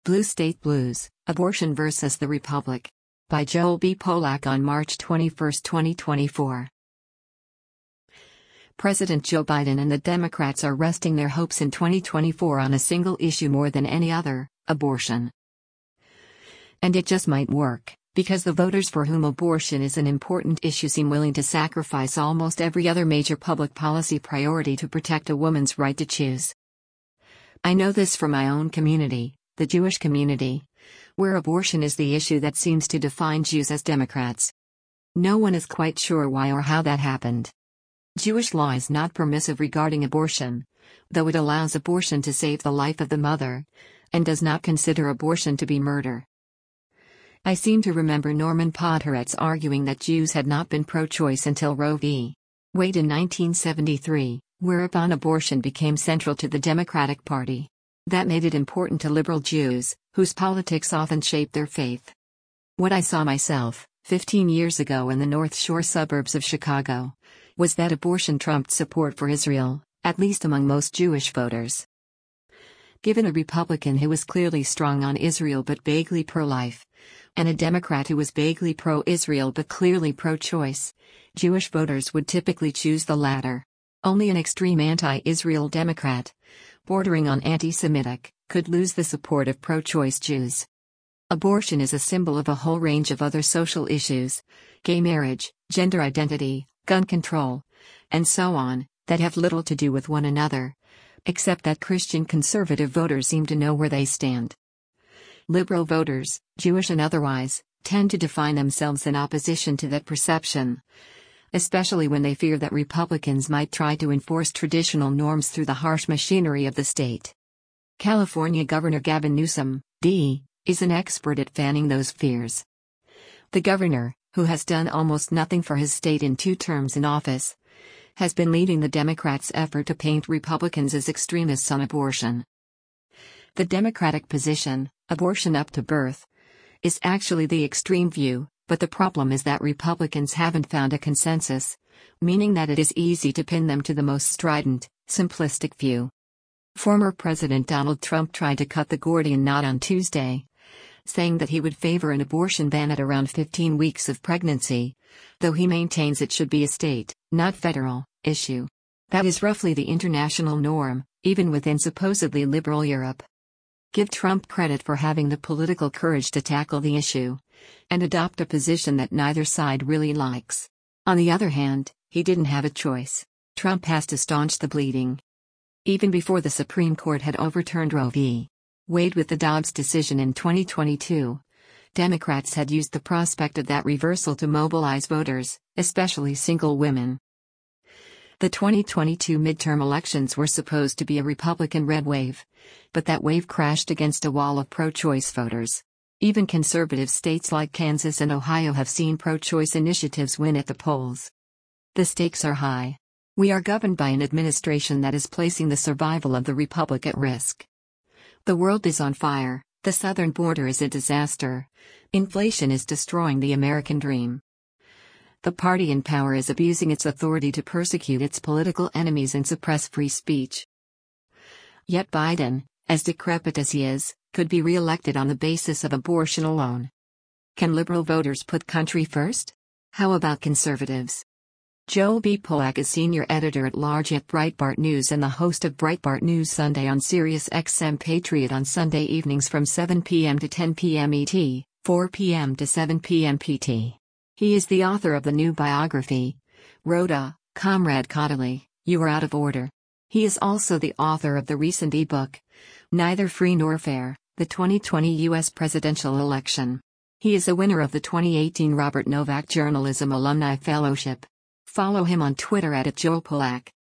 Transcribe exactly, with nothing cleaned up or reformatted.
Blue State Blues, Abortion versus the Republic. By Joel B. Polak on March twenty-first, twenty twenty-four. President Joe Biden and the Democrats are resting their hopes in twenty twenty-four on a single issue more than any other: abortion. And it just might work, because the voters for whom abortion is an important issue seem willing to sacrifice almost every other major public policy priority to protect a woman's right to choose. I know this from my own community, the Jewish community, where abortion is the issue that seems to define Jews as Democrats. No one is quite sure why or how that happened. Jewish law is not permissive regarding abortion, though it allows abortion to save the life of the mother, and does not consider abortion to be murder. I seem to remember Norman Podhoretz arguing that Jews had not been pro-choice until Roe v. Wade in nineteen seventy-three, whereupon abortion became central to the Democratic Party. That made it important to liberal Jews, whose politics often shape their faith. What I saw myself, fifteen years ago in the North Shore suburbs of Chicago, was that abortion trumped support for Israel, at least among most Jewish voters. Given a Republican who was clearly strong on Israel but vaguely pro-life, and a Democrat who was vaguely pro-Israel but clearly pro-choice, Jewish voters would typically choose the latter. Only an extreme anti-Israel Democrat, bordering on anti-Semitic, could lose the support of pro-choice Jews. Abortion is a symbol of a whole range of other social issues: gay marriage, gender identity, gun control, and so on, that have little to do with one another, except that Christian conservative voters seem to know where they stand. Liberal voters, Jewish and otherwise, tend to define themselves in opposition to that perception, especially when they fear that Republicans might try to enforce traditional norms through the harsh machinery of the state. California Governor Gavin Newsom, D, is an expert at fanning those fears. The governor, who has done almost nothing for his state in two terms in office, has been leading the Democrats' effort to paint Republicans as extremists on abortion. The Democratic position, abortion up to birth, is actually the extreme view, but the problem is that Republicans haven't found a consensus, meaning that it is easy to pin them to the most strident, simplistic view. Former President Donald Trump tried to cut the Gordian knot on Tuesday, saying that he would favor an abortion ban at around fifteen weeks of pregnancy, though he maintains it should be a state, not federal, issue. That is roughly the international norm, even within supposedly liberal Europe. Give Trump credit for having the political courage to tackle the issue, and adopt a position that neither side really likes. On the other hand, he didn't have a choice. Trump has to staunch the bleeding. Even before the Supreme Court had overturned Roe v. Wade with the Dobbs decision in twenty twenty-two, Democrats had used the prospect of that reversal to mobilize voters, especially single women. The twenty twenty-two midterm elections were supposed to be a Republican red wave, but that wave crashed against a wall of pro-choice voters. Even conservative states like Kansas and Ohio have seen pro-choice initiatives win at the polls. The stakes are high. We are governed by an administration that is placing the survival of the republic at risk. The world is on fire, the southern border is a disaster, inflation is destroying the American dream. The party in power is abusing its authority to persecute its political enemies and suppress free speech. Yet Biden, as decrepit as he is, could be re-elected on the basis of abortion alone. Can liberal voters put country first? How about conservatives? Joel B. Polak is senior editor-at-large at Breitbart News and the host of Breitbart News Sunday on Sirius X M Patriot on Sunday evenings from seven p m to ten p m E T, four p m to seven p m P T. He is the author of the new biography, Rhoda, Comrade Caudalie, You Are Out of Order. He is also the author of the recent e-book, Neither Free Nor Fair, the twenty twenty U S Presidential Election. He is a winner of the twenty eighteen Robert Novak Journalism Alumni Fellowship. Follow him on Twitter at Joel Polak.